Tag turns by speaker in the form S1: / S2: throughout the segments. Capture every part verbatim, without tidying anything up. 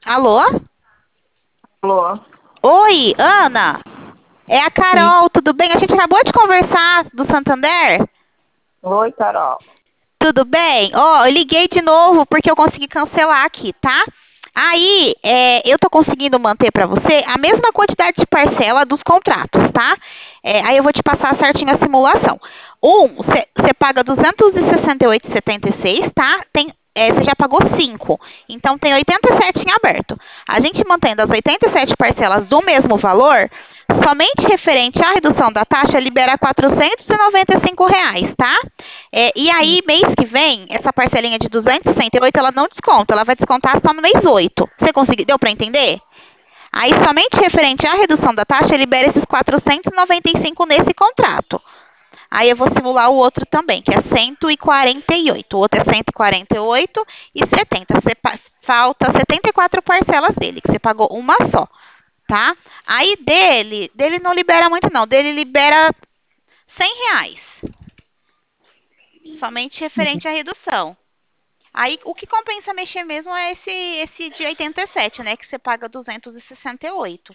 S1: Alô?
S2: Alô?
S1: Oi, Ana. É a
S2: Sim.
S1: Carol, tudo bem? A gente acabou de conversar do Santander.
S2: Oi, Carol.
S1: Tudo bem? Ó, eu liguei de novo porque eu consegui cancelar aqui, tá? Aí, é, eu tô conseguindo manter pra você a mesma quantidade de parcela dos contratos, tá? É, aí eu vou te passar certinho a simulação. Um, você paga duzentos e sessenta e oito e setenta e seis, tá? Tem, é, você já pagou cinco, então tem oitenta e sete em aberto. A gente mantendo as oitenta e sete parcelas do mesmo valor, somente referente à redução da taxa libera quatrocentos e noventa e cinco reais, tá? É, e aí, mês que vem, essa parcelinha de duzentos e sessenta e oito, ela não desconta, ela vai descontar só no mês oito. Você conseguiu? Deu para entender? Aí, somente referente à redução da taxa, libera esses quatrocentos e noventa e cinco nesse contrato. Aí eu vou simular o outro também, que é cento e quarenta e oito. O outro é cento e quarenta e oito e setenta. Você falta setenta e quatro parcelas dele, que você pagou uma só, tá? Aí dele, dele não libera muito não, dele libera cem reais, somente referente à redução. Aí o que compensa mexer mesmo é esse esse de oitenta e sete, né, que você paga duzentos e sessenta e oito.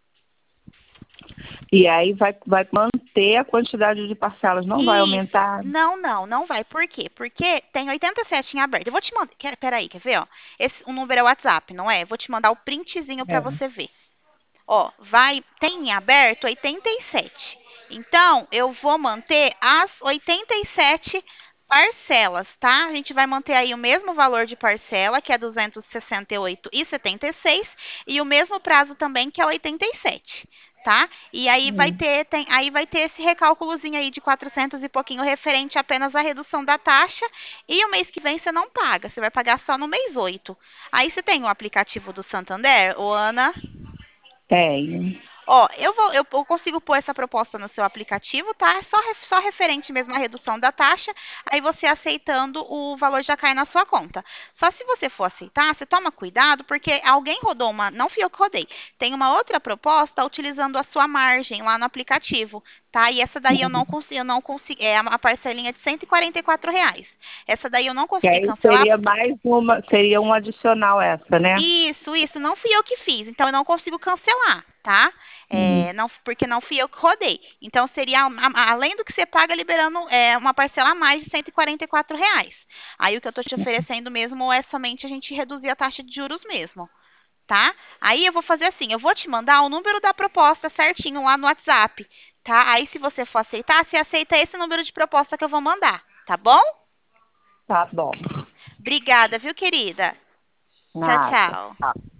S2: E aí vai, vai manter a quantidade de parcelas, não vai
S1: Isso.
S2: aumentar?
S1: Não, não, não vai. Por quê? Porque tem oitenta e sete em aberto. Eu vou te mandar. Quer, peraí, quer ver, ó? Esse, o número é o WhatsApp, não é? Vou te mandar o printzinho para
S2: É.
S1: você ver. Ó, vai, tem em aberto oitenta e sete. Então, eu vou manter as oitenta e sete parcelas, tá? A gente vai manter aí o mesmo valor de parcela, que é duzentos e sessenta e oito e setenta e seis, e o mesmo prazo também, que é oitenta e sete, tá? E aí vai
S2: Hum.
S1: ter, tem, aí vai ter esse recálculozinho aí de quatrocentos e pouquinho referente apenas à redução da taxa, e o mês que vem você não paga, você vai pagar só no mês oito. Aí você tem o aplicativo do Santander, ô Ana?
S2: Tem.
S1: Ó, eu vou, eu, eu consigo pôr essa proposta no seu aplicativo, tá? É só, só referente mesmo à redução da taxa. Aí você aceitando, o valor já cai na sua conta. Só se você for aceitar, você toma cuidado, porque alguém rodou uma. Não fui eu que rodei. Tem uma outra proposta utilizando a sua margem lá no aplicativo, tá? E essa daí eu não consigo, eu não consigo. É a parcelinha de cento e quarenta e quatro reais. Essa daí eu não
S2: Que
S1: consegui
S2: aí
S1: cancelar.
S2: seria mais uma, seria um adicional essa, né?
S1: Isso, isso, não fui eu que fiz, então eu não consigo cancelar, tá?
S2: Hum.
S1: É, não, porque não fui eu que rodei. Então seria, a- a- além do que você paga, liberando é, uma parcela a mais de cento e quarenta e quatro reais. Aí o que eu tô te oferecendo mesmo é somente a gente reduzir a taxa de juros mesmo, tá? Aí eu vou fazer assim, eu vou te mandar o número da proposta certinho lá no WhatsApp, tá? Aí se você for aceitar, você aceita esse número de proposta que eu vou mandar, tá bom?
S2: Tá bom.
S1: Obrigada, viu, querida? Tchau,
S2: Nada.
S1: tchau.
S2: Tá.